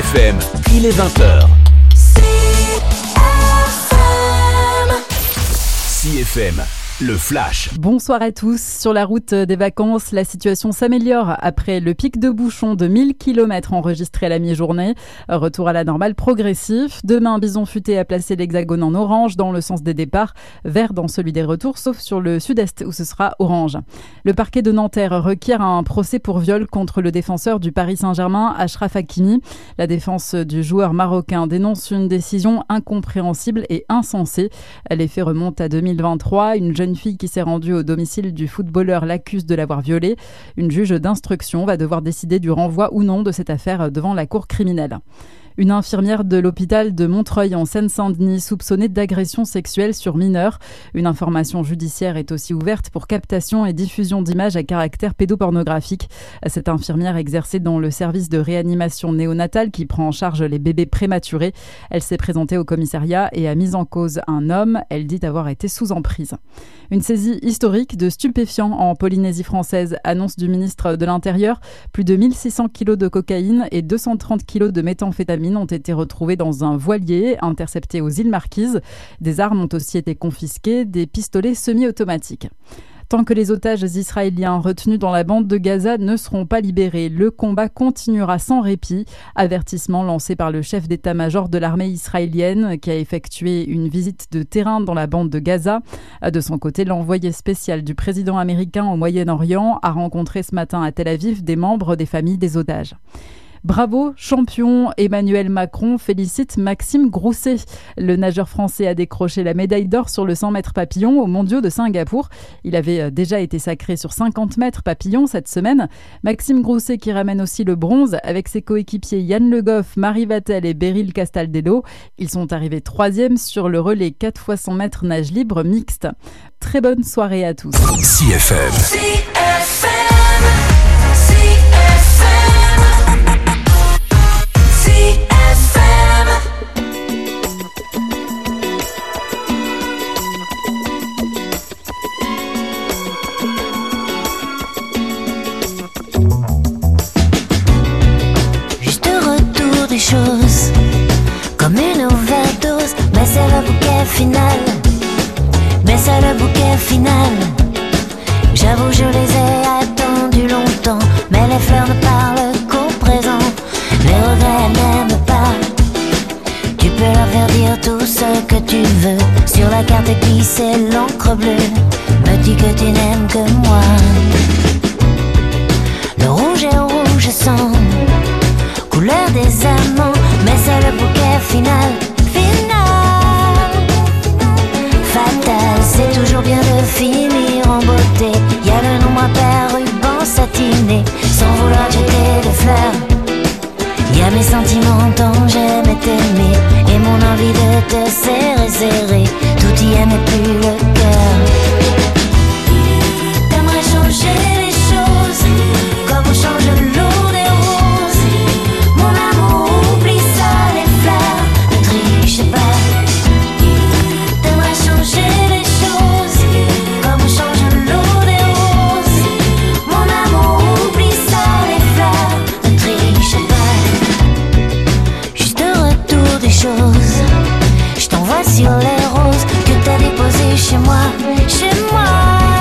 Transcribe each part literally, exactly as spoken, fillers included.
F M, il est vingt heures. C F M, le flash. Bonsoir à tous. Sur la route des vacances, la situation s'améliore après le pic de bouchons de mille kilomètres enregistré à la mi-journée. Retour à la normale progressif. Demain, Bison Futé a placé l'hexagone en orange dans le sens des départs, vert dans celui des retours, sauf sur le sud-est où ce sera orange. Le parquet de Nanterre requiert un procès pour viol contre le défenseur du Paris Saint-Germain, Achraf Hakimi. La défense du joueur marocain dénonce une décision incompréhensible et insensée. Les faits remontent à deux mille vingt-trois. Une jeune fille qui s'est rendue au domicile du footballeur l'accuse de l'avoir violée. Une juge d'instruction va devoir décider du renvoi ou non de cette affaire devant la cour criminelle. Une infirmière de l'hôpital de Montreuil en Seine-Saint-Denis soupçonnée d'agression sexuelle sur mineurs. Une information judiciaire est aussi ouverte pour captation et diffusion d'images à caractère pédopornographique. Cette infirmière exerçait dans le service de réanimation néonatale qui prend en charge les bébés prématurés. Elle s'est présentée au commissariat et a mis en cause un homme. Elle dit avoir été sous emprise. Une saisie historique de stupéfiants en Polynésie française, annonce du ministre de l'Intérieur. Plus de mille six cents kilos de cocaïne et deux cent trente kilos de méthamphétamine ont été retrouvés dans un voilier intercepté aux îles Marquises. Des armes ont aussi été confisquées, des pistolets semi-automatiques. Tant que les otages israéliens retenus dans la bande de Gaza ne seront pas libérés, le combat continuera sans répit. Avertissement lancé par le chef d'état-major de l'armée israélienne qui a effectué une visite de terrain dans la bande de Gaza. De son côté, l'envoyé spécial du président américain au Moyen-Orient a rencontré ce matin à Tel Aviv des membres des familles des otages. Bravo, champion. Emmanuel Macron félicite Maxime Grousset. Le nageur français a décroché la médaille d'or sur le cent mètres papillon aux mondiaux de Singapour. Il avait déjà été sacré sur cinquante mètres papillon cette semaine. Maxime Grousset qui ramène aussi le bronze avec ses coéquipiers Yann Le Goff, Marie Vatel et Beryl Castaldello. Ils sont arrivés troisième sur le relais quatre fois cent mètres nage libre mixte. Très bonne soirée à tous. C F M. C F M. C F M. Juste retour des choses, comme une overdose, mais c'est le bouquet final, mais c'est le bouquet final. J'avoue je les ai attendus longtemps, mais les fleurs ne parlent qu'au présent. Les regrets n'aiment pas. Tu peux leur faire dire tout ce que tu veux. Sur la carte glissée l'encre bleue me dit que tu n'aimes que moi. Le rouge est rouge sang, couleur des amants, mais c'est le bouquet final. Final, fatal, c'est toujours bien de finir en beauté. Y a le nombre impair, ruban satiné, sans vouloir jeter des fleurs. Y'a mes sentiments tant j'aimais t'aimer, et mon envie de te serrer, serrer. Tout y est mais plus le cœur. T'aimerais changer les choses, comme on change l'eau des roses. Mon amour, oublie ça, les fleurs, ne triche pas. T'aimerais changer les choses, comme on change l'eau des roses. Mon amour, oublie ça, les fleurs, ne triche pas. Juste retour des choses, je t'envoie sur les roses que t'as déposées chez moi, chez moi,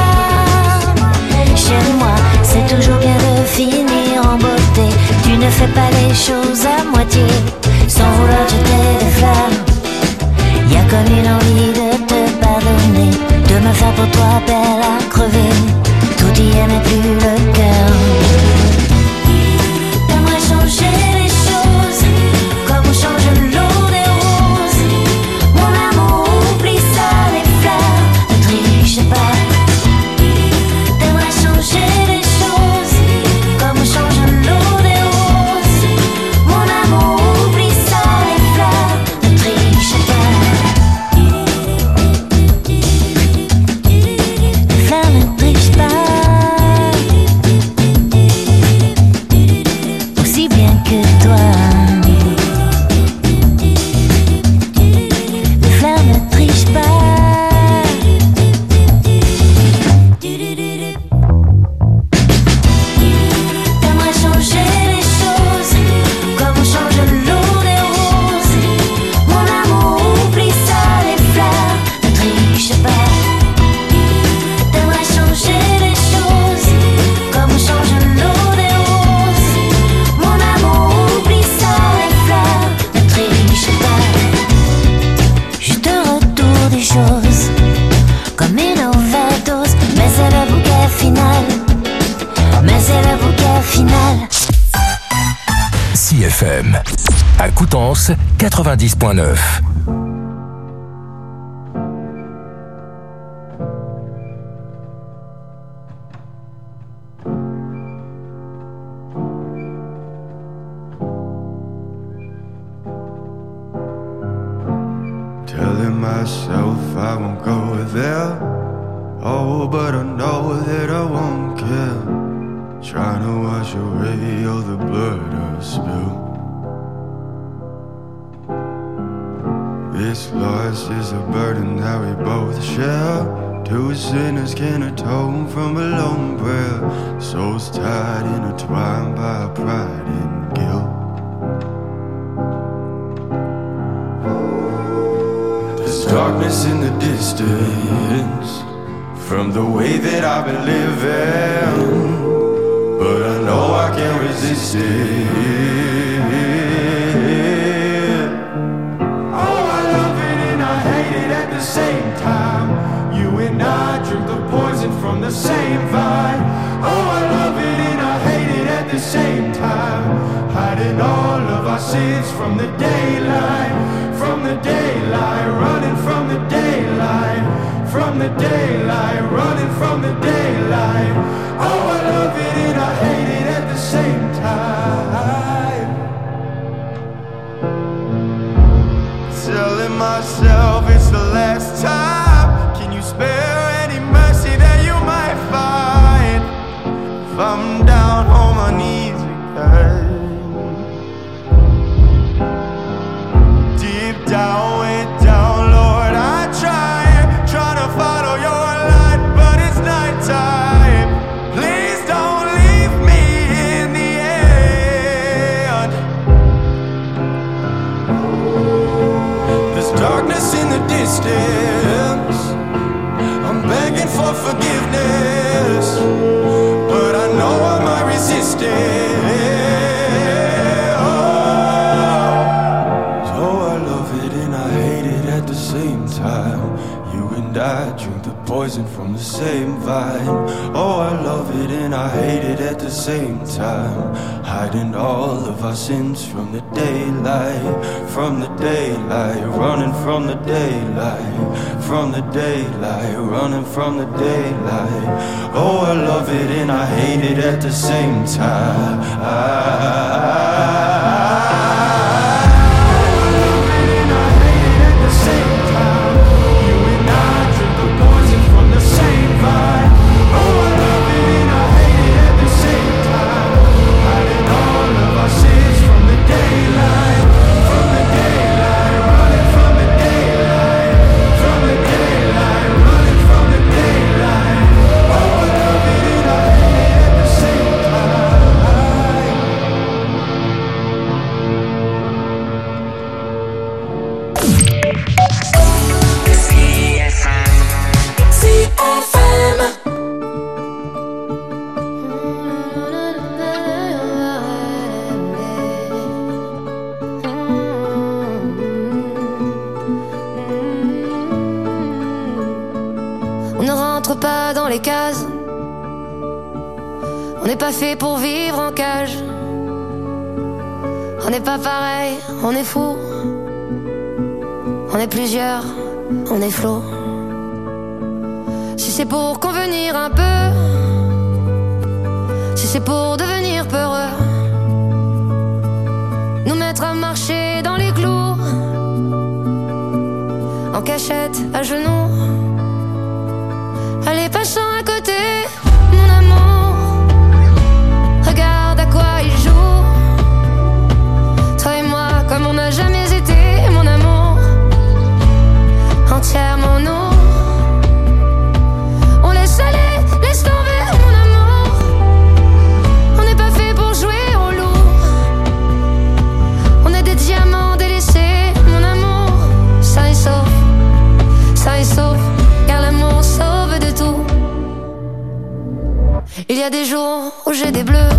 chez moi. C'est toujours bien de finir en beauté. Tu ne fais pas les choses à moitié, sans vouloir jeter des fleurs. Y'a comme une envie de te pardonner, de me faire pour toi belle à crever. Tout y est mais plus le cœur. T'aimerais changer les choses, comme on change l'eau des roses. Mon amour, oublie ça, les fleurs, ne triche pas. T'aimerais changer les choses, comme on change l'eau des roses. Mon Chérie F M. À Coutances, quatre-vingt-dix point neuf. Telling myself I won't go there. Oh, but I know that I won't care. Trying to wash away all the blood I spill. This loss is a burden that we both share. Two sinners can atone from a lone prayer. Souls tied, intertwined by pride and guilt. There's darkness in the distance from the way that I've been living, but I know I can't resist it. Oh, I love it and I hate it at the same time. You and I drink the poison from the same vine. Oh, I love it and I hate it at the same time. Hiding all of our sins from the daylight, from the daylight, running from the daylight, from the daylight, running from the daylight. Oh, I love it and I hate it at the same time. Telling myself it's the last time. Can you spare any mercy that you might find if I'm down on my knees again? Deep down, way down, Lord, I try, try to follow your light, but it's nighttime. Please don't leave me in the end. There's darkness in the distance. I'm begging for forgiveness, but I know I might resist it. I drink the poison from the same vine. Oh, I love it and I hate it at the same time. Hiding all of our sins from the daylight, from the daylight, running from the daylight, from the daylight, running from the daylight. Oh, I love it and I hate it at the same time. I cases. On n'est pas fait pour vivre en cage. On n'est pas pareil, on est fou. On est plusieurs, on est flou. Si c'est pour convenir un peu, si c'est pour devenir peureux, nous mettre à marcher dans les clous, en cachette, à genoux. Allez, passons à côté, mon amour. Regarde à quoi il joue. Toi et moi, comme on n'a jamais été, mon amour. Entièrement nous. On laisse aller, laisse tomber, mon amour. On n'est pas fait pour jouer au loup. On est des diamants délaissés, mon amour. Ça et sauf, ça et sauf. Car l'amour sauve de tout. Il y a des jours où j'ai des bleus.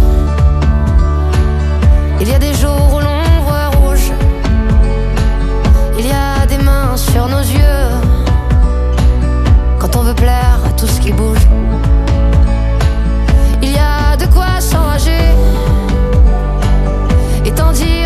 Il y a des jours où l'on voit rouge. Il y a des mains sur nos yeux quand on veut plaire à tout ce qui bouge. Il y a de quoi s'enrager et t'en dire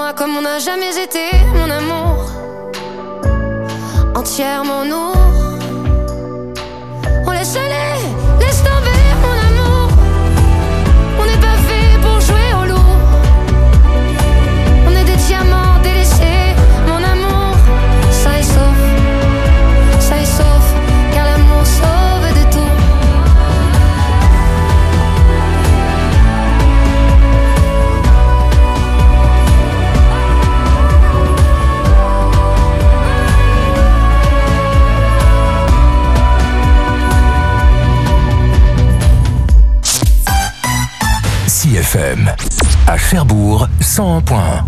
moi comme on n'a jamais été, mon amour. Entièrement nous. On laisse aller, laisse tomber, mon amour. On n'est pas fait pour jouer au loup. On est des diamants délaissés, mon amour. Ça est sauf, ça est sauf, car l'amour sauve de tout. C F M à Cherbourg cent un point un.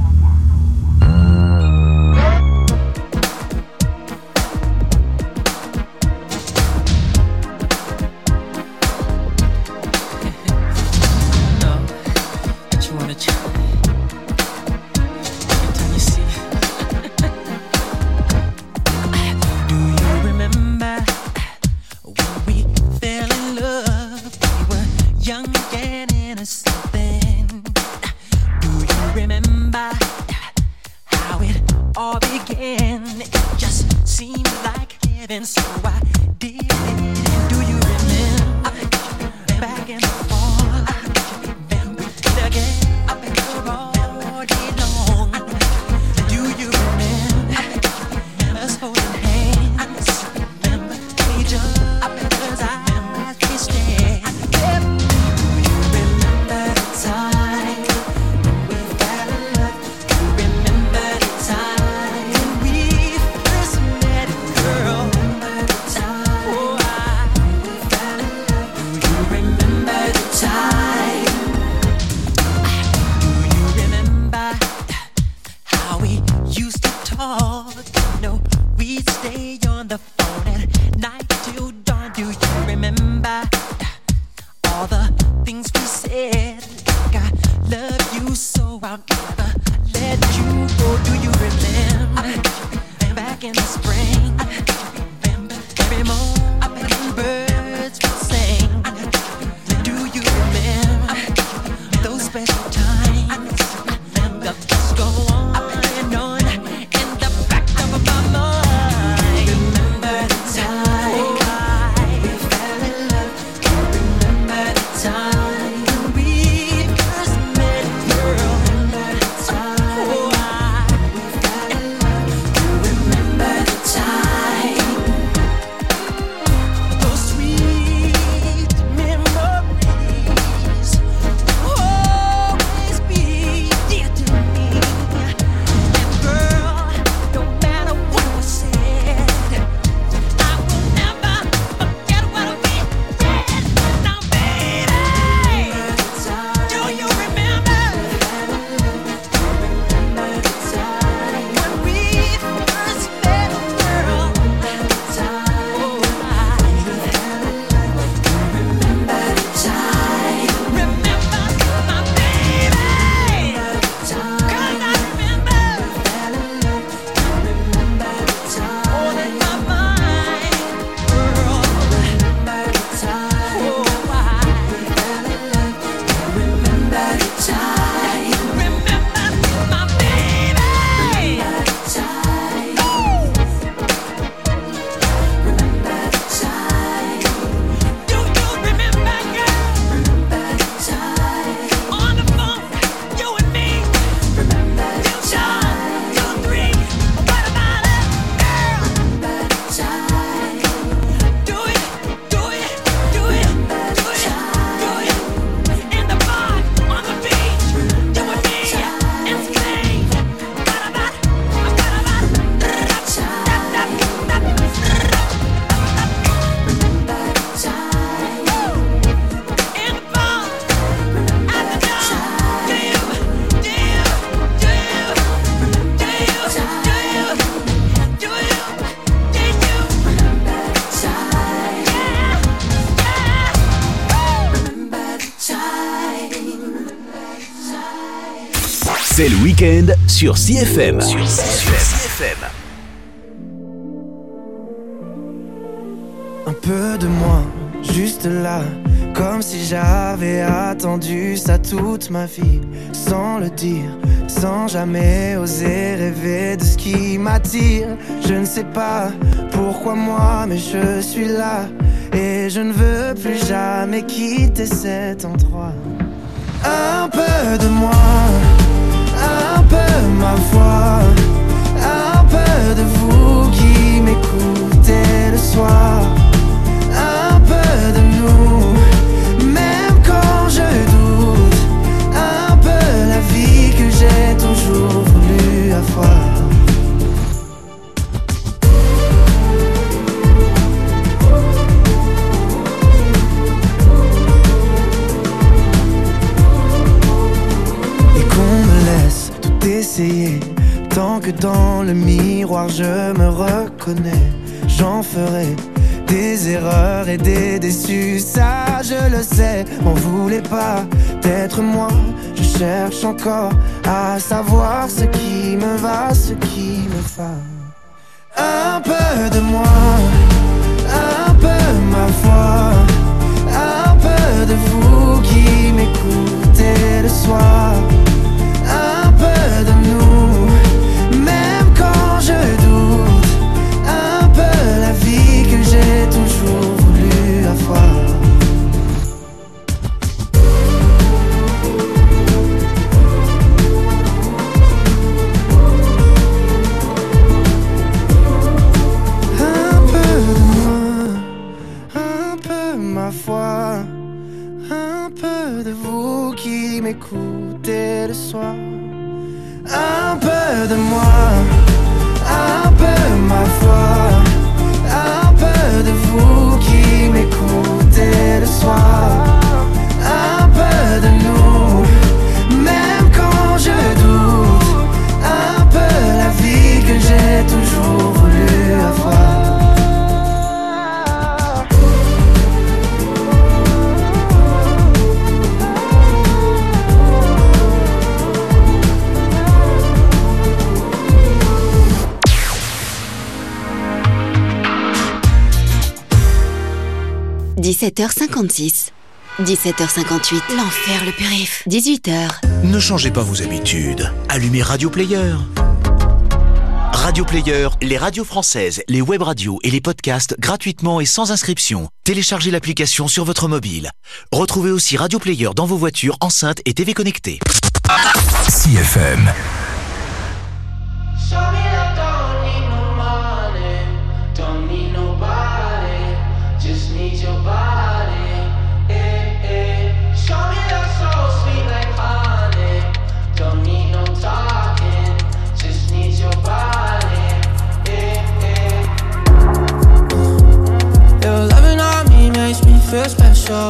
C'est le week-end sur C F M. Sur C F M. Un peu de moi juste là, comme si j'avais attendu ça toute ma vie, sans le dire, sans jamais oser rêver de ce qui m'attire. Je ne sais pas pourquoi moi, mais je suis là, et je ne veux plus jamais quitter cet endroit. Un peu de moi, un peu ma foi, un peu de vous qui m'écoutez le soir, un peu de nous, même quand je doute, un peu la vie que j'ai toujours voulu avoir. Et qu'on me laisse tout essayer, tant que dans le miroir je me reconnais, j'en ferai des erreurs et des déçus, ça je le sais. M'en voulez pas d'être moi, je cherche encore à savoir ce qui me va, ce qui me va. Un peu de moi, un peu ma foi, un peu de vous qui m'écoutez le soir, un peu de nous, même quand je doute, un peu la vie que j'ai toujours voulu avoir. Un peu de moi, un peu ma foi, un peu de vous qui m'écoutez le soir, un peu de moi, un peu ma foi, un peu de vous qui m'écoutez le soir, un peu de nous, même quand je doute, un peu la vie que j'ai toujours voulu avoir. dix-sept heures cinquante-six. dix-sept heures cinquante-huit. L'enfer le périph'. dix-huit heures. Ne changez pas vos habitudes. Allumez Radio Player. Radio Player, les radios françaises, les web radios et les podcasts gratuitement et sans inscription. Téléchargez l'application sur votre mobile. Retrouvez aussi Radio Player dans vos voitures, enceintes et T V connectées. C F M. Feel special.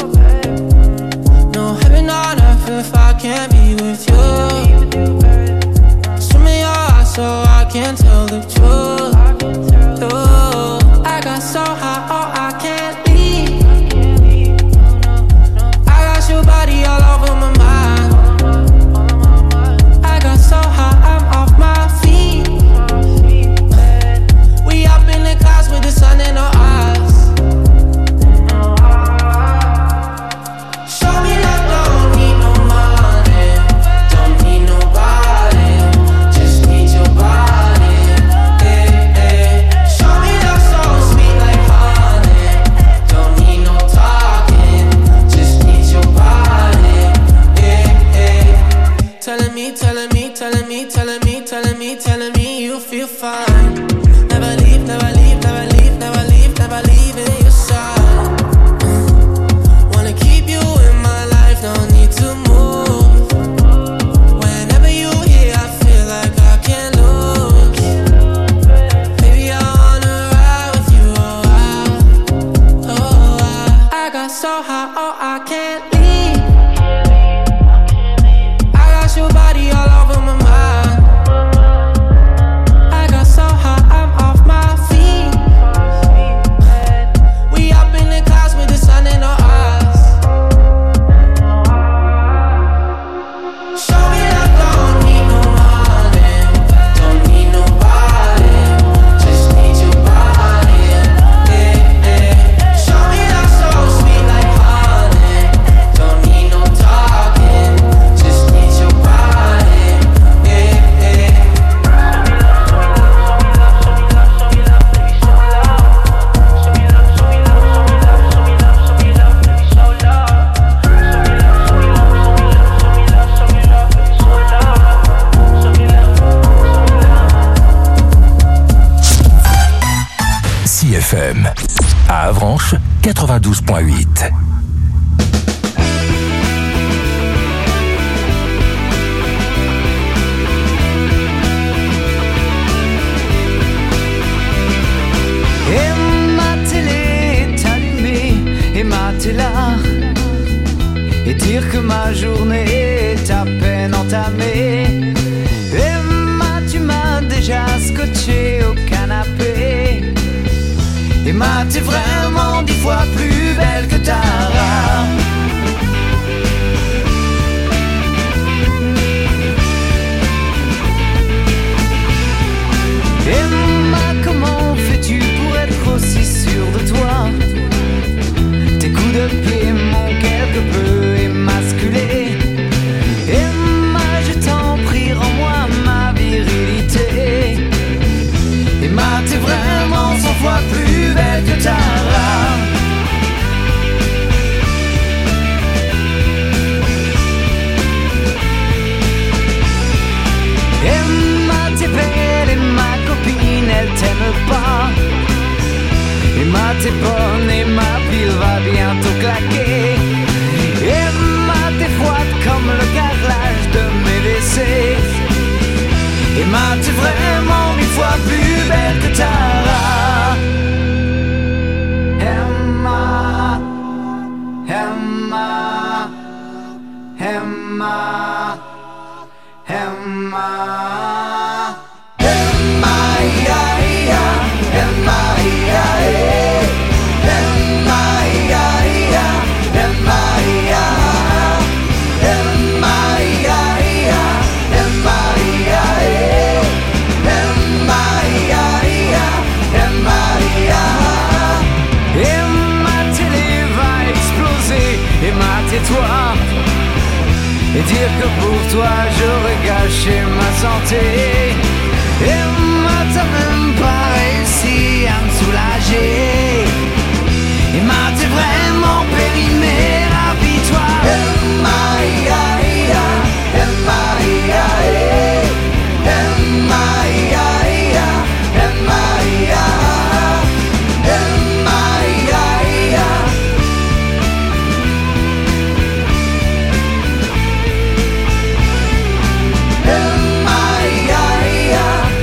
No heaven on earth if I can't be with you. Swim in your eyes so I can tell the truth. Ooh, I got so high, oh I can't leave. I got your body all over my mind. I got so high, I'm off my feet. We up in the clouds with the sun in our eyes. Telling me, telling me, telling me, telling me, telling me, telling me you feel fine. Never leave, never leave, never leave, never leave, never leave in your side. Mm. Wanna keep you in my life, no need to move. Whenever you here, I feel like I can't lose. Baby, I wanna ride with you, oh I, oh I. I got so high, oh I can't leave. Your body all over my mind. I got so high, M. À Avranches, quatre-vingt-douze virgule huit. Et ma télé est allumée, et ma t'es là. Et dire que ma journée est à peine entamée. Et ma tu m'as déjà scotché au canapé. Et ma t'es vraiment dix fois plus belle que Tara. Et ma comment fais-tu pour être aussi sûr de toi? Tes coups de pied m'ont quelque peu émasculé. Et ma je t'en prie rends-moi ma virilité. Et ma t'es vraiment cent fois plus belle que Tara. Et ma t'es belle et ma copine elle t'aime pas. Et ma t'es bonne et ma pile va bientôt claquer. Et ma t'es froide comme le carrelage de mes W C. Et ma t'es vraiment mille fois plus belle que Tara. Emma, Emma, Emma, Emma, Emma, ya, ya, Emma, ya, eh. Emma, ya, ya, Emma, ya, Emma, ya, ya, Emma, ya, eh. Emma, ya, ya, Emma, ya. Et ma télé va exploser, et ma tais-toi. Et dire que pour toi j'aurais gâché ma santé. Et ma t'as même pas réussi à me soulager. Et ma t'es vraiment périmé, rapide-toi. Emma, ya, ya, Emma, ya, eh. Emma, ya, ya, Emma, ya. Emma, ya, ya. Emma, ya, ya.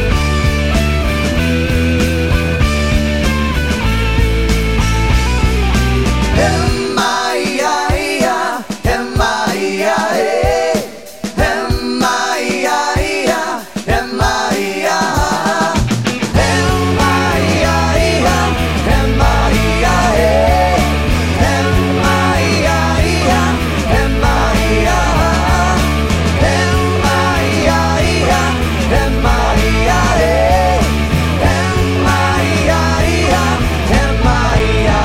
Emma, ya, ya. Emma, ya, eh. Emma, ya, ya. Emma, ya. Emma, ya, ya. Emma, ya, eh. Emma, ya, ya. Emma, ya. Emma, ya, ya. Emma, ya, eh. Emma, ya, ya. Emma, ya.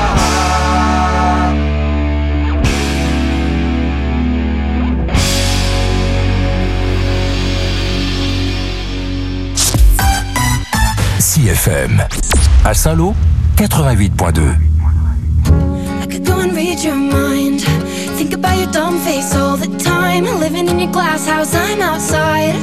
C F M. À Saint-Lô, quatre-vingt-huit virgule deux. I could go and read your mind. Think about your dumb face all the time. Living in your glass house, I'm outside.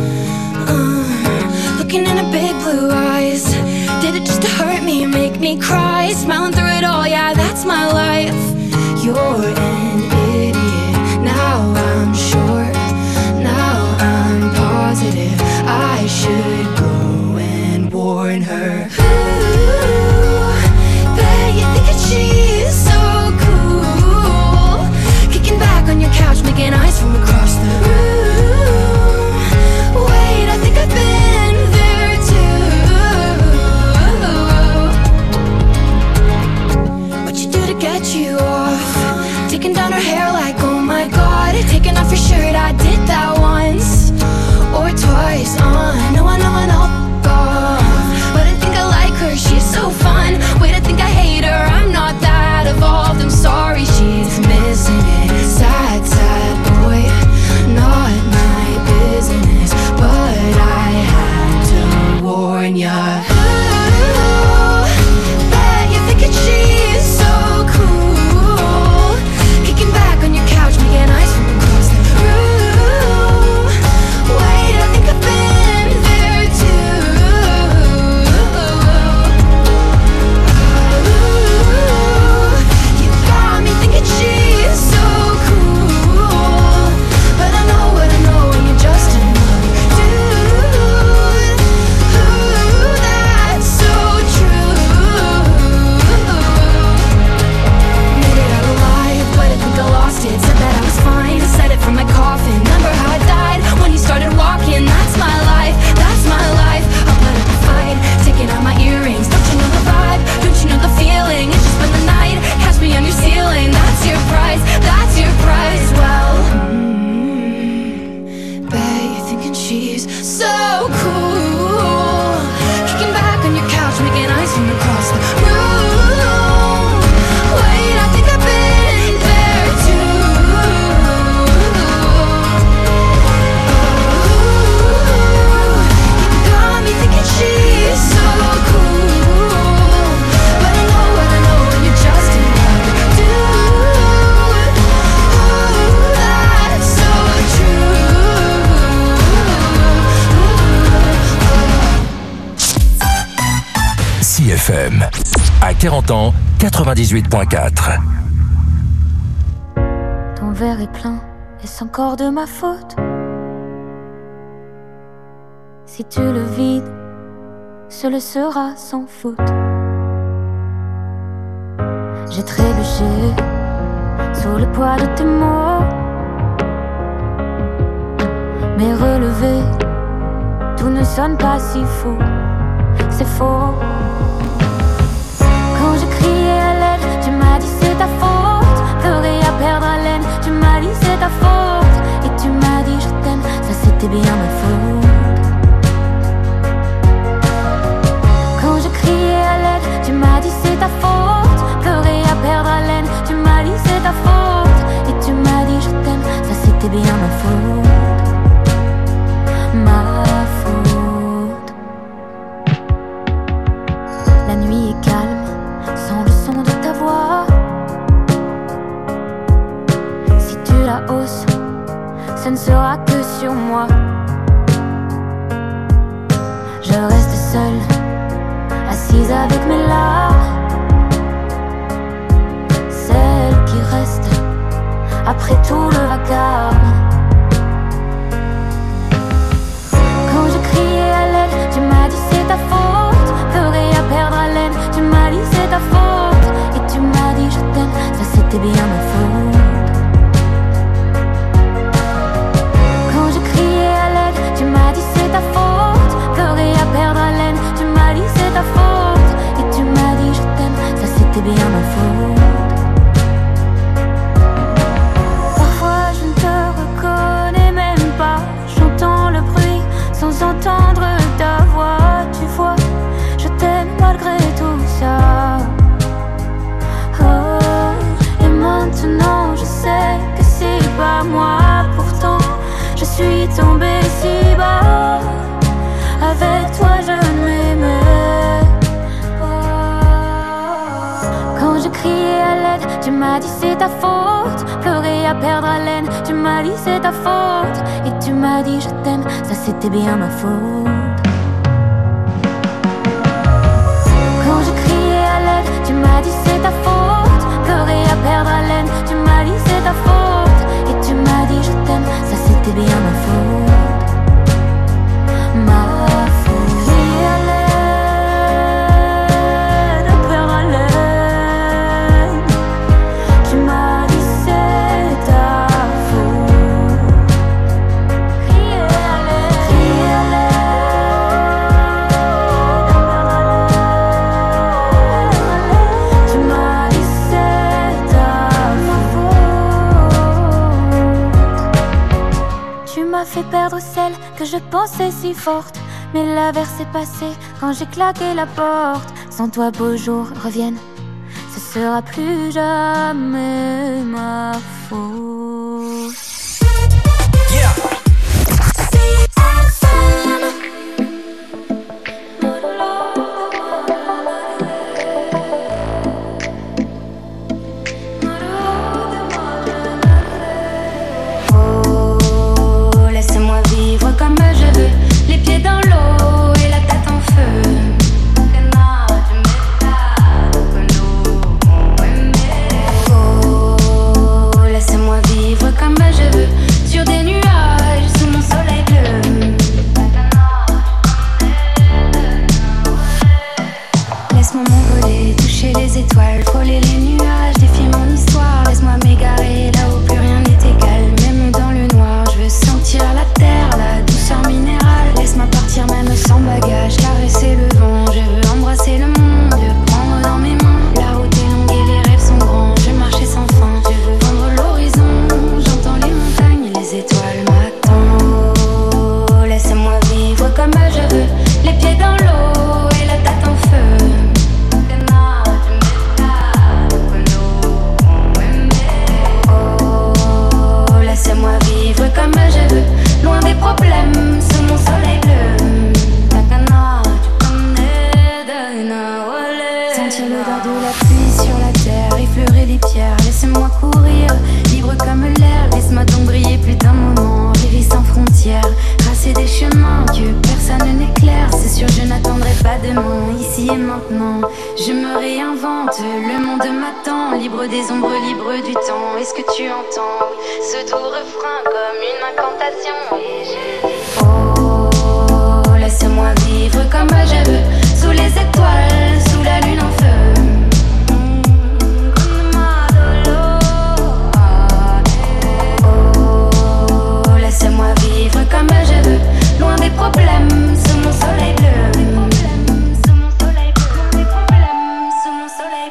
Uh, looking in her big blue eyes. Did it just to hurt me and make me cry? Smiling through it all, yeah, that's my life. You're an idiot. Now I'm sure. Now I'm positive. I should go and warn her. Ooh, bet you think that she is so cool. Kicking back on your couch, making eyes from across the room. Wait, I think I've been there too. What you do to get you off? Taking down her hair like, oh my god. Taking off your shirt, I did that once or twice. Uh, no, I know, I know. But I think I like her, she's so fun. Wait, I think I hate her, I'm not that evolved. I'm sorry, she's missing it. Sad, sad boy, not my business. But I had to warn ya. Ooh, bet you think that she is so cool. Kicking back on your couch, making eyes from across the room. Wait, I think I've been there too. Ici F M. À quarante ans, quatre-vingt-dix-huit virgule quatre. Ton verre est plein, est-ce encore de ma faute? Si tu le vides, ce le sera sans faute. J'ai trébuché sous le poids de tes mots, mais relevé, tout ne sonne pas si faux. C'est faux. Quand je criais à l'aide, tu m'as dit c'est ta faute. Pleurer à perdre haleine, tu m'as dit c'est ta faute. Et tu m'as dit je t'aime, ça c'était bien ma faute. Quand je criais à l'aide, tu m'as dit c'est ta faute. Pleurer à perdre haleine, tu m'as dit c'est ta faute. Et tu m'as dit je t'aime, ça c'était bien ma faute. Ma faute. La nuit est calme, sans le son de ta voix. Si tu la hausses, ce ne sera que sur moi. Je reste seule, assise avec mes larmes, celle qui reste après tout le vacarme. Quand je criais à l'aide, tu m'as dit c'est ta faute. Pleurer à perdre haleine, tu m'as dit c'est ta faute. Et tu m'as dit je t'aime, ça c'était bien ma faute. Quand je criais à l'aide, tu m'as dit c'est ta faute. Pleurer à perdre haleine, tu m'as dit c'est ta faute. Et tu m'as dit je t'aime, ça c'était bien ma faute. Parfois je ne te reconnais même pas. J'entends le bruit sans entendre ta voix. Tu vois, je t'aime malgré tout ça. Oh, et maintenant je sais que c'est pas moi. Pourtant je suis tombée si bas. Avec toi je m'aimais pas. Quand je criais à l'aide, tu m'as dit c'est ta faute. Pleurer à perdre haleine, tu m'as dit c'est ta faute. Et tu m'as dit je t'aime, ça c'était bien ma faute. Quand je criais à l'aide, tu m'as dit c'est ta faute. Pleurer à perdre haleine, tu m'as dit c'est ta faute. Et tu m'as dit je t'aime, ça c'était bien ma faute. Ma faute. Crier à l'aide, perdre haleine, tu m'as dit c'est ta faute. Crier à l'aide, crier à l'aide, perdre haleine, tu m'as dit c'est ta faute. Tu m'as fait perdre celle que je pensais si forte, mais l'averse est passée quand j'ai claqué la porte. Sans toi beaux jours reviennent, ce sera plus jamais ma faute. Yeah. Oh, laisse-moi vivre comme je veux, les pieds dans l'eau et la tête en feu. Oh, laisse-moi vivre comme je veux, sur des nuages, sous mon soleil bleu. Laisse-moi m'envoler, toucher les étoiles, frôler les nuages, défier mon histoire. Laisse-moi m'égarer là où plus rien n'est égal, même dans le noir. Je veux sentir la terre, la douceur minérale. Laisse-moi partir même sans bagage, caresser le vent. Je veux embrasser le monde, le prendre dans mes mains. La route est longue et les rêves sont grands, je veux marcher sans fin. Je veux vendre l'horizon, j'entends les montagnes, les étoiles m'attendent. Oh, laisse-moi vivre comme je veux, les pieds dans l'eau et la tête en feu. pas demain, ici et maintenant. Je me réinvente, le monde m'attend. Libre des ombres, libre du temps. Est-ce que tu entends ce doux refrain comme une incantation? Et je dis oh, laisse-moi vivre comme je veux, sous les étoiles, sous la lune en feu. Laisse-moi vivre comme je veux, loin des problèmes, sous mon soleil bleu. Sous mon soleil bleu, loin des problèmes, sous mon soleil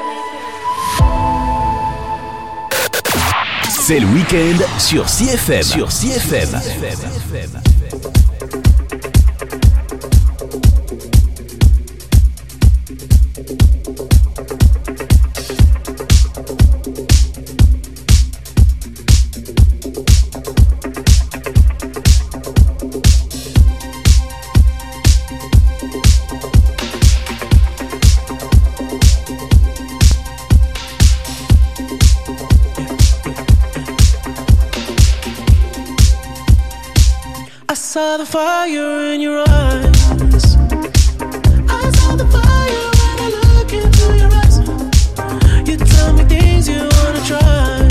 bleu. C'est le week-end sur C F M. Sur C F M. I saw the fire in your eyes. I saw the fire when I look into your eyes. You tell me things you wanna try.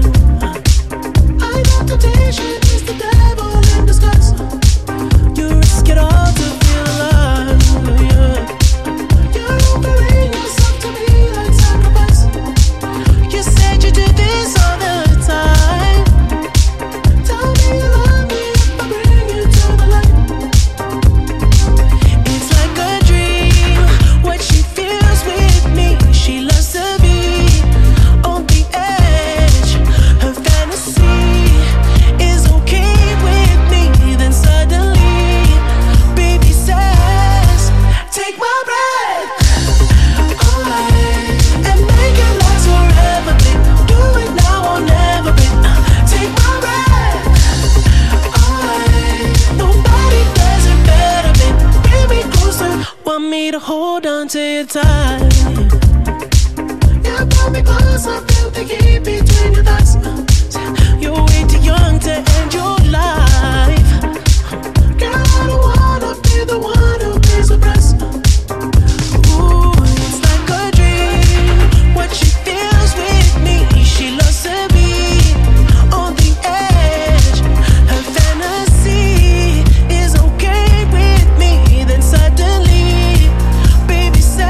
I know temptation is the devil in disguise. You risk it all to feel alive, yeah. You're offering yourself to me like sacrifice. You said you do this all the time. Tell me you love me if I bring you to the light. It's like a dream, what she feels with me. She loves to be on the edge. Her fantasy is okay with me. Then suddenly, baby says, take my breath away and make it last forever, babe. Do it now or never, babe. Take my breath away. Nobody does it better, babe. Bring me closer, want me to hold on to you tight. Yeah, pull me closer, feel the heat between your thighs. You're way too young to end your life. Girl, I don't wanna be the one who pays the price. Ooh, it's like a dream, what she feels with me. She loves to be on the edge. Her fantasy is okay with me. Then suddenly, baby says,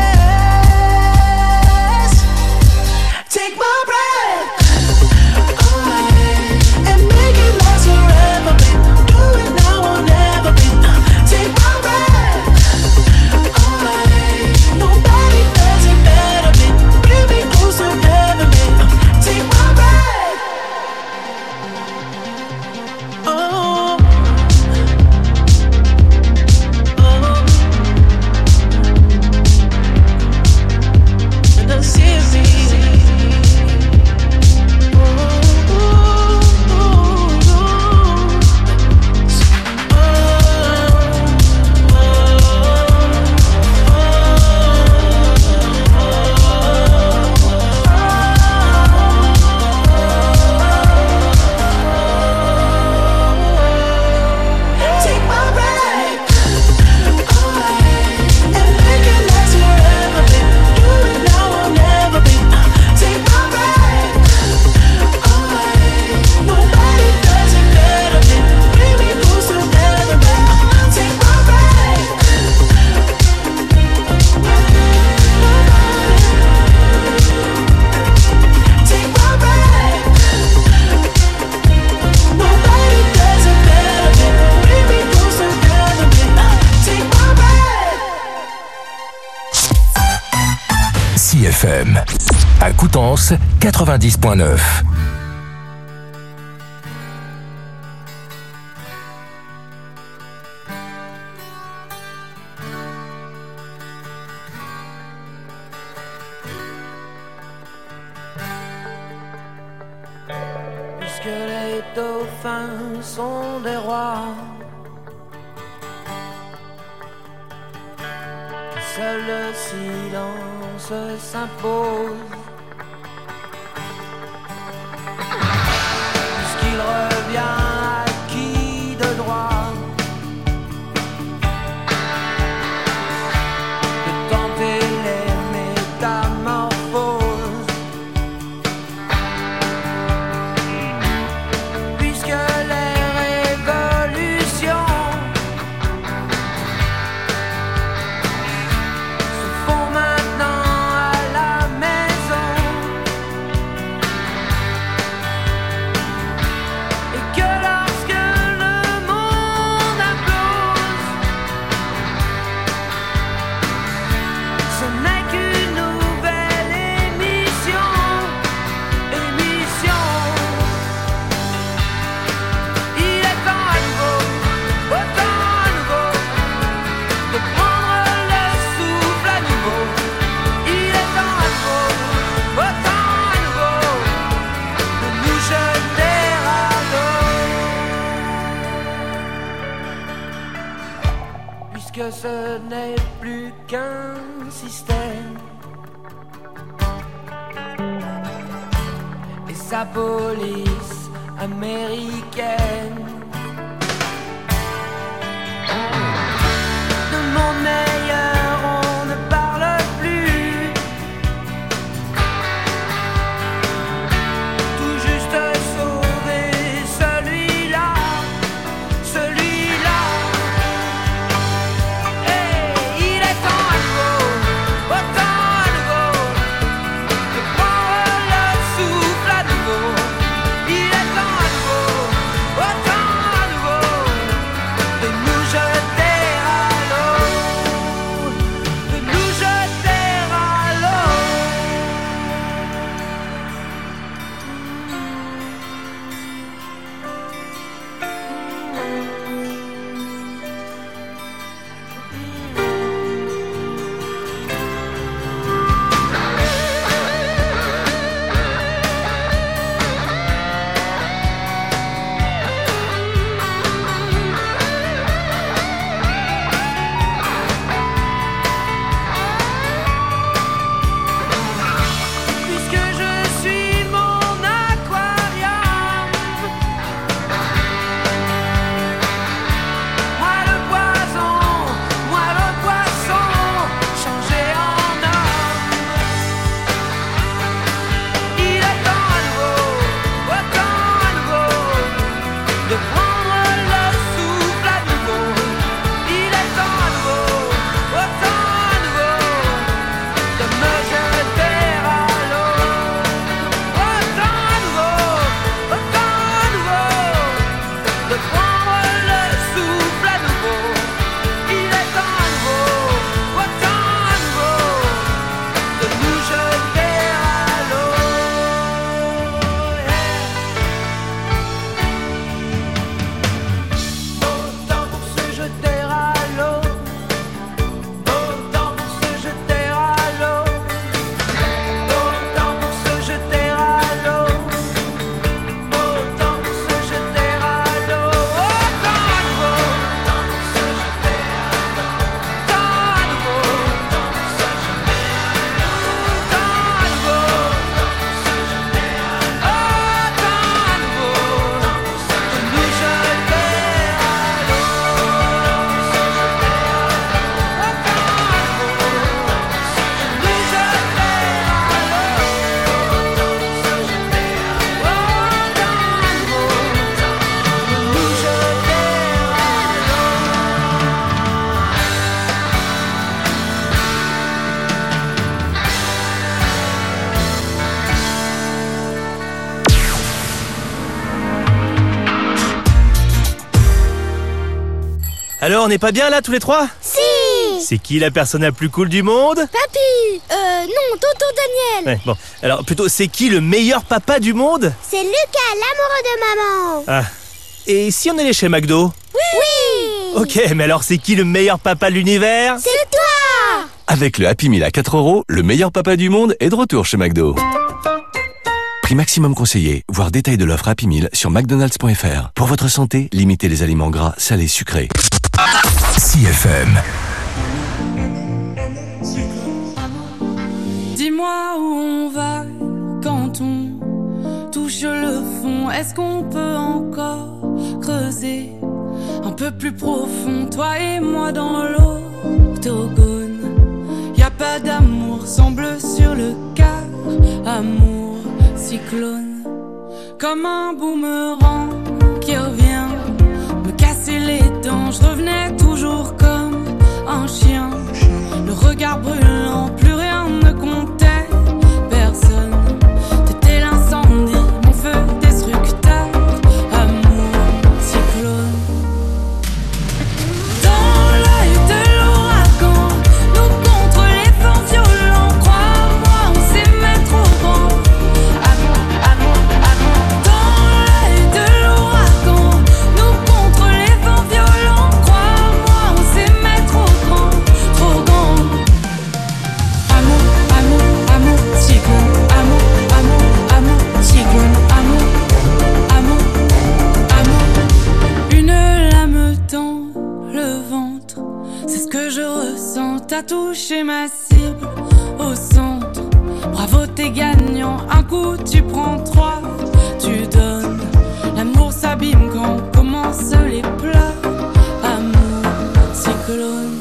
take my breath away and make it last forever, babe. Do it now or never, babe. Take my breath away. Nobody does it better, babe. Bring me closer, heaven, babe. Take my breath. Oh, oh, and I see it. Take my breath away and make it last forever, babe. Do it now or never, babe. Take my breath away. Nobody does it better, babe. Bring me closer, heaven, babe. Take my breath. Take my breath. Nobody does it better, babe. Bring me closer, heaven, babe. Take my breath. C F M. À Coutances, quatre-vingt-dix point neuf. Puisque les dauphins sont des rois, seul le silence s'impose. Puisqu'il revient à qui de droit que ce n'est plus qu'un système. Et sa police américaine. De monde meilleur, on ne parle plus. Tout juste sauver celui-là, celui-là. Et il est temps à nouveau, autant à nouveau, de prendre le souffle à nouveau. Il est temps à nouveau, autant à nouveau, de nous jeter à l'eau, de nous jeter à l'eau. Puisque je suis mon aquarium, moi le poison, moi le poisson, changé en homme. Il est temps à nouveau, autant à nouveau, de prendre le souffle à nouveau. Il est temps à nouveau, autant à nouveau, de me jeter à l'eau. Autant à nouveau, autant à nouveau, de prendre le souffle à nouveau. Il est temps à nouveau, autant à nouveau, de nous jeter à l'eau. Autant pour se jeter à l'eau, autant pour se jeter à l'eau, autant pour se jeter à l'eau, autant pour se jeter à l'eau, autant à nouveau, autant pour se jeter à l'eau, autant à nouveau, autant pour se jeter à l'eau, autant à nouveau, autant pour se jeter à l'eau, autant à nouveau, autant pour se jeter à l'eau, de nous jeter à l'eau. Alors, on n'est pas bien là tous les trois? Si! C'est qui la personne la plus cool du monde? Papy! Euh, non, tonton Daniel! Ouais, bon. Alors, plutôt, c'est qui le meilleur papa du monde? C'est Lucas, l'amoureux de maman! Ah. Et si on allait chez McDo? Oui! Ok, mais alors c'est qui le meilleur papa de l'univers? C'est toi! Avec le Happy Meal à quatre euros, le meilleur papa du monde est de retour chez McDo. Prix maximum conseillé, voire détail de l'offre Happy Meal sur mcdonalds point f r. Pour votre santé, limitez les aliments gras, salés, sucrés. C F M. Dis-moi où on va quand on touche le fond. Est-ce qu'on peut encore creuser un peu plus profond, toi et moi dans l'octogone? Y'a pas d'amour, semble sur le quart. Amour, cyclone, comme un boomerang qui revient me casser les dents. Je revenais toujours comme un chien, le regard brûlant, plus rien ne comptait, personne. T'étais l'incendie, mon feu destructeur. Amour, cyclone, dans l'œil de l'ouragan, nous contre les vents violents. Crois-moi, on s'aimait trop grand. Amour, amour, amour, dans l'œil de l'ouragan, nous contre les vents violents. Crois-moi. touché ma cible au centre. Bravo, t'es gagnant. Un coup, tu prends trois, tu donnes. L'amour s'abîme quand commencent les pleurs. Amour, cyclone.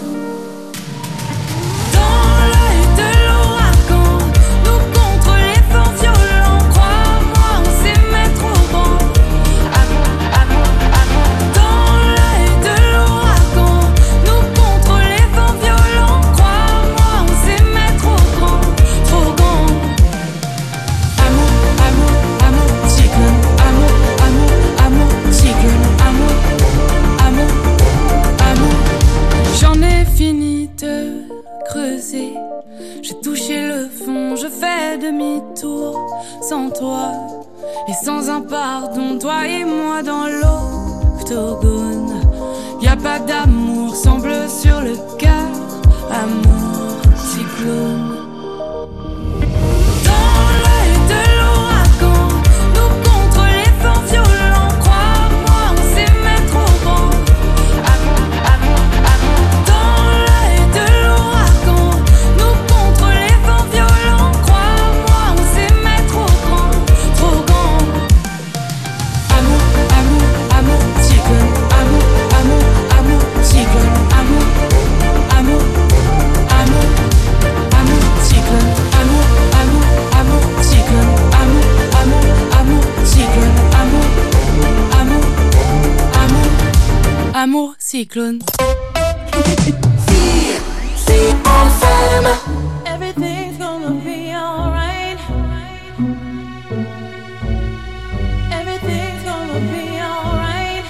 Dans l'œil de l'ouragan, nous contre les vents violents. Crois-moi, on sait mettre au vent. Amour, amour, amour. Dans l'œil de l'ouragan, nous contre les vents violents. Crois-moi, on sait mettre au vent. Trop grand. Amour, amour, amour, cyclone. Amour, amour, amour, cyclone. Amour, amour, amour. J'en ai fini de creuser. J'ai touché le fond, je fais demi-tour. Sans toi et sans un pardon, toi et moi dans l'octogone. Y'a pas d'amour, sang bleu sur le cœur. Amour, cyclone. Dans l'œil de l'ouragan, nous contre les vents violents. Crois-moi, on sait mettre au vent. Amour, amour, amour. Dans l'œil de l'ouragan, nous contre les vents violents. Crois-moi, on sait mettre au vent. Trop grand. Amour, amour, amour, cyclone. Amour, amour, amour, cyclone. Amour, amour, amour, amour, cyclone. Amour, amour, amour, cyclone. Amour, amour, amour, cyclone. Amour, amour, amour, amour, cyclone. Everything's gonna be alright. Everything's gonna be alright.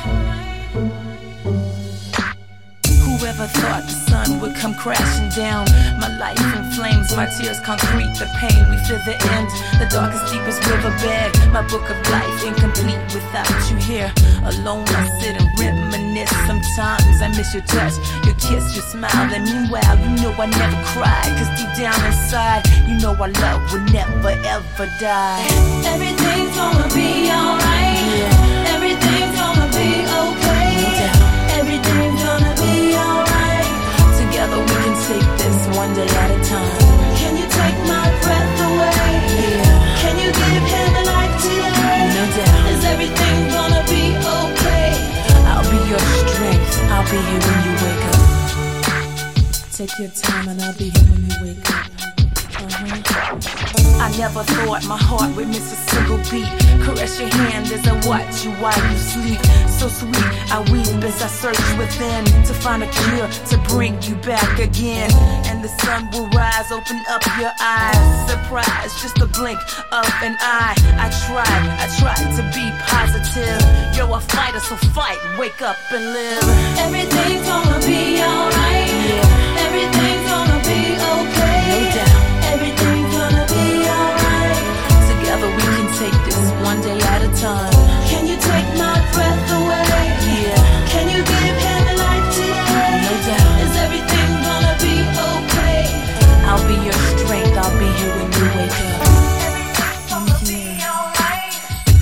Whoever thought the sun would come crashing down? My life in flames, my tears concrete, the pain, we feel the end. The darkest, deepest riverbed, my book of life incomplete without you here. Alone I sit and reminisce. Sometimes I miss your touch, your kiss, your smile. And meanwhile, you know I never cried, cause deep down inside, you know our love will never ever die. Everything's gonna be alright. Yeah. Everything's gonna be okay. No doubt. Everything's gonna be alright. Together we can take this one day at a time. Can you take my breath away? Yeah. Can you give him a life today? No doubt. Is everything gonna be okay? I'll be your strength, I'll be here when you wake up. Take your time and I'll be here when you wake up. Uh-huh. I never thought my heart would miss a single beat. Caress your hand as I watch you while you sleep. So sweet, I weep as I search within to find a cure to bring you back again. And the sun will rise, open up your eyes. Surprise, just a blink of an eye. I tried, I tried to be positive. You're a fighter, so fight, wake up and live. Everything's gonna be alright. Yeah. Everything's gonna be okay. No doubt. Everything's gonna be alright. Together we can take this one day at a time. Can you take my breath away? Yeah. Can you give him a life today? No doubt. Is everything gonna be okay? I'll be your strength, I'll be here when you wake up. Everything's gonna be alright.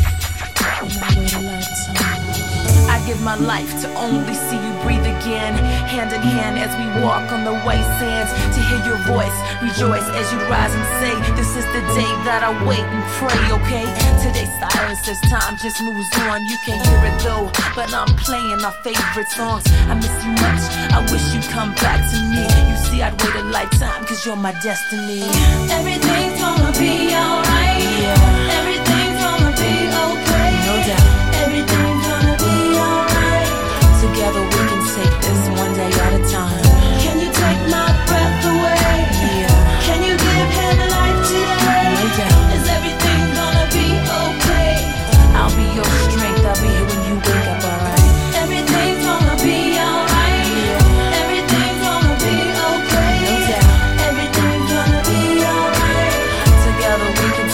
I give my life to only see you breathe again. Hand in hand as we walk on the white sands. To hear your voice, rejoice as you rise and say, this is the day that I wait and pray, okay? Today's silence as time just moves on. You can't hear it though, but I'm playing our favorite songs. I miss you much, I wish you'd come back to me. You see I'd wait a lifetime, cause you're my destiny. Everything's gonna be alright. Yeah. Everything's gonna be okay. No doubt. Everything's gonna be alright. Together we can take this one day at a time. Can you take my breath away? Yeah. Can you give him a life today? No doubt. Is everything gonna be okay? I'll be your strength, I'll be here when you wake up, alright? Everything's gonna be alright. Yeah. Everything's gonna be okay. No doubt. Everything's gonna be alright. Together we can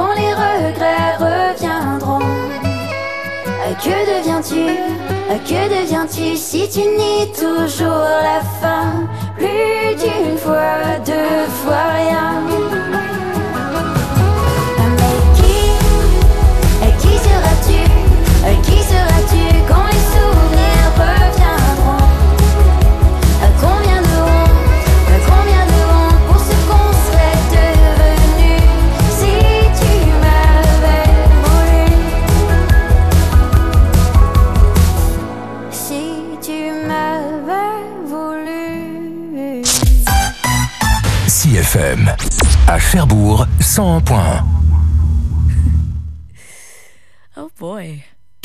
quand les regrets reviendront. Que deviens-tu, que deviens-tu si tu nies toujours la fin? Plus d'une fois, deux fois rien. Mais qui, qui seras-tu, qui seras-tu quand les souvenirs reviendront? Combien de honte, combien de honte pour ce qu'on serait devenu si tu m'avais voulu. Si tu m'avais voulu. C F M à Cherbourg cent un point un. Oh boy.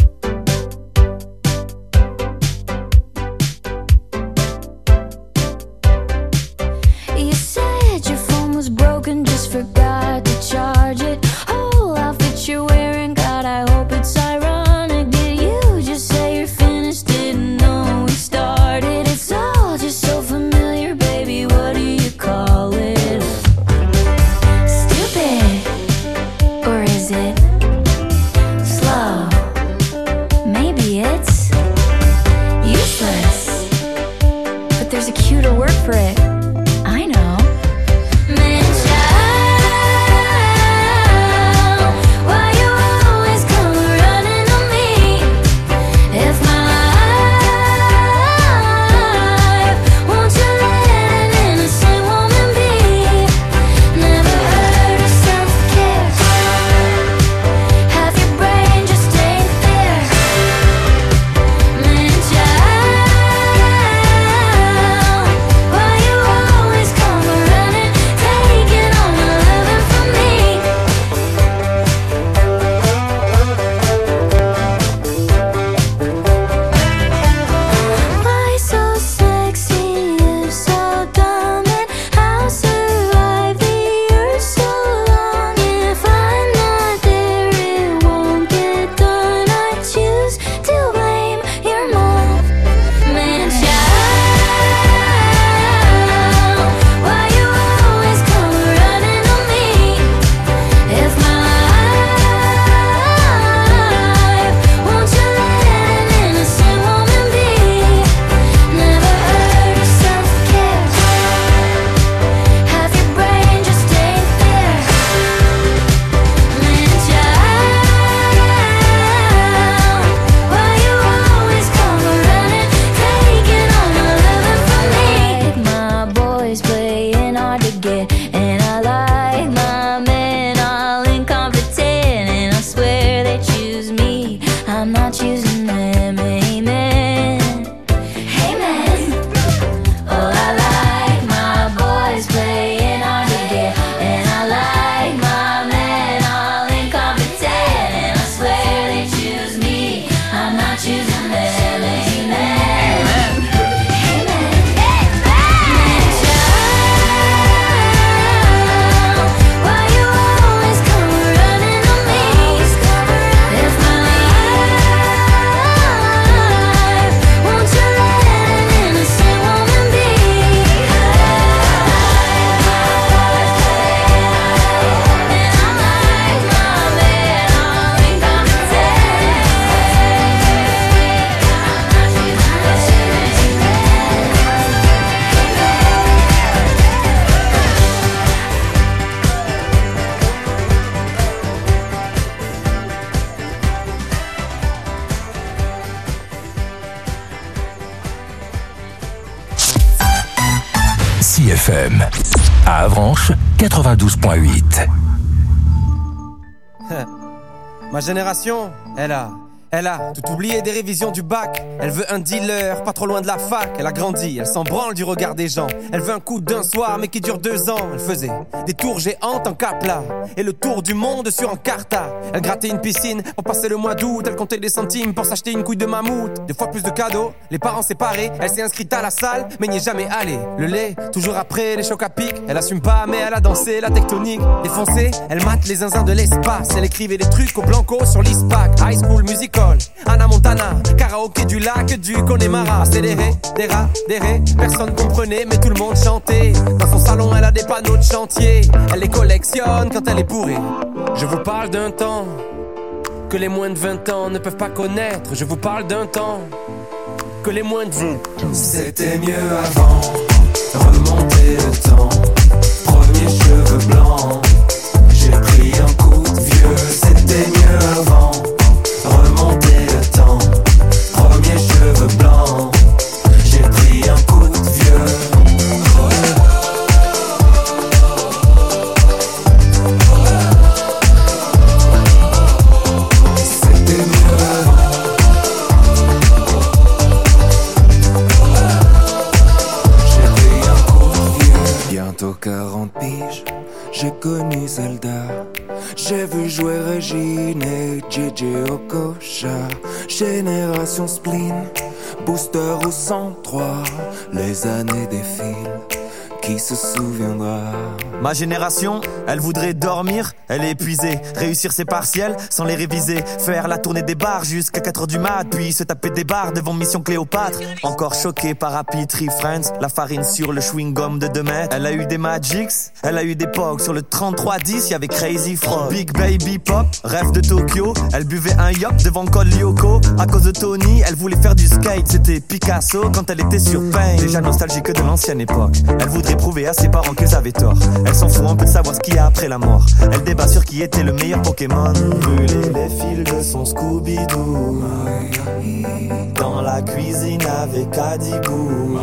You said your phone was broken, just forgot to charge it. Whole outfit you're wearing, God, I hope it's ironic. Did you just say you're finished? Didn't know we started. It's all just so familiar, baby. What do you call it? Stupid, or is it slow? Maybe it's useless, but there's a cuter word for it. I know. Man, child, why you always come running on me? If my life, won't you let an innocent woman be? Never heard of self-care. Half your brain just ain't there. Man, child, why you always come running, taking all my loving from me? Why so sexy if so dumb? And how survive the earth so long? If I'm not there, it won't get done. I choose to blame your mom. Man, child, why you always come running on me? If my life, won't you let an innocent woman be? Never heard of self-care. Half your brain just ain't there. Man, child, why you always come running, taking all my loving from me? My boys playing hard to get, and I like my men all incompetent, and I swear they choose me, I'm not choosing them. Amen. Amen. Oh, I like my boys playing hard to get, and I like my men all incompetent, and I swear they choose me, I'm not choosing them. Amen. Amen. Man, child, why you always come running on me? If my life, won't you let an innocent woman be? And I like my man all incompetent. C F M à Avranches quatre-vingt-douze point huit. Ma génération, elle a, elle a tout oublié des révisions du bac. Elle veut un dealer, pas trop loin de la fac. Elle a grandi, elle s'en branle du regard des gens. Elle veut un coup d'un soir, mais qui dure deux ans. Elle faisait des tours géantes en Capla et le tour du monde sur Encarta. Elle grattait une piscine pour passer le mois d'août. Elle comptait des centimes pour s'acheter une couille de mammouth. Deux fois plus de cadeaux, les parents séparés. Elle s'est inscrite à la salle, mais n'y est jamais allée. Le lait, toujours après les chocs à pic. Elle assume pas, mais elle a dansé la tectonique. Défoncée, elle mate les zinzins de l'espace. Elle écrivait des trucs au blanco sur l'I S P A C. High School Musical, l'école. Anna Montana, karaoké du lac du Connemara. C'est des ré, des rats, des ré. Personne comprenait, mais tout le monde chantait. Dans son salon, elle a des panneaux de chantier. Elle les collectionne quand elle est bourrée. Je vous parle d'un temps que les moins de vingt ans ne peuvent pas connaître. Je vous parle d'un temps que les moins de vingt. C'était mieux avant, remonter le temps. Premier cheveux blancs, j'ai pris un coup de vieux. C'était mieux avant, remonter le temps. Premier cheveux blancs, j'ai pris un coup de vieux. C'était mieux avant. J'ai pris un coup de vieux. Bientôt quarante piges, j'ai connu Zelda. J'ai vu jouer Régine et J J Okocha. Génération spleen, booster au cent trois. Les années défilent, qui se souviendra? Ma génération, elle voudrait dormir, elle est épuisée. Réussir ses partiels sans les réviser. Faire la tournée des bars jusqu'à quatre heures du mat. Puis se taper des bars devant Mission Cléopâtre. Encore choqué par Happy Tree Friends. La farine sur le chewing-gum de deux mètres. Elle a eu des Magics, elle a eu des Pogs. Sur le trente-trois dix, y'avait Crazy Frog. Big Baby Pop, rêve de Tokyo. Elle buvait un yop devant Col Lyoko. À cause de Tony, elle voulait faire du skate. C'était Picasso quand elle était sur Pain. Déjà nostalgique de l'ancienne époque. Elle voudrait prouver à ses parents qu'ils avaient tort. Elle s'en fout un peu de savoir ce qu'il y a après la mort. Elle débat sur qui était le meilleur Pokémon. Brûler les fils de son Scooby-Doo dans la cuisine avec Adigou.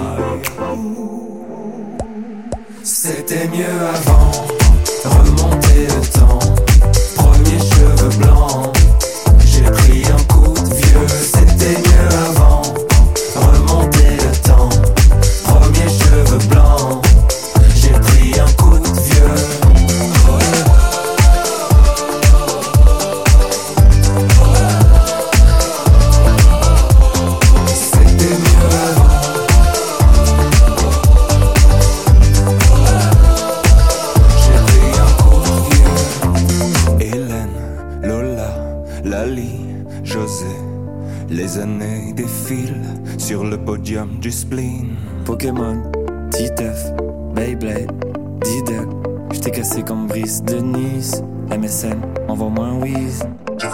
C'était mieux avant, remonter le temps. Premier cheveux blancs, j'ai pris un coup de vieux. C'était mieux avant, remonter le temps. Premier cheveux blancs, j'ai pris un coup de vieux. C'était mieux avant. J'ai pris un coup de vieux. Hélène, Lola, Lali, José. Les années défilent sur le podium du spleen. Pokémon, Titeuf, Beyblade, Diddle. J't'ai cassé comme Brice de Nice. M S N, envoie-moi un whiz.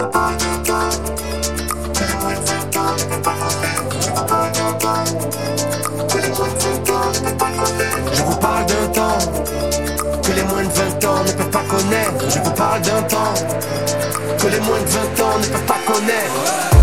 Je vous parle d'un temps que les moins de vingt ans ne peuvent pas connaître. Je vous parle d'un temps que les moins de vingt ans ne peuvent pas connaître.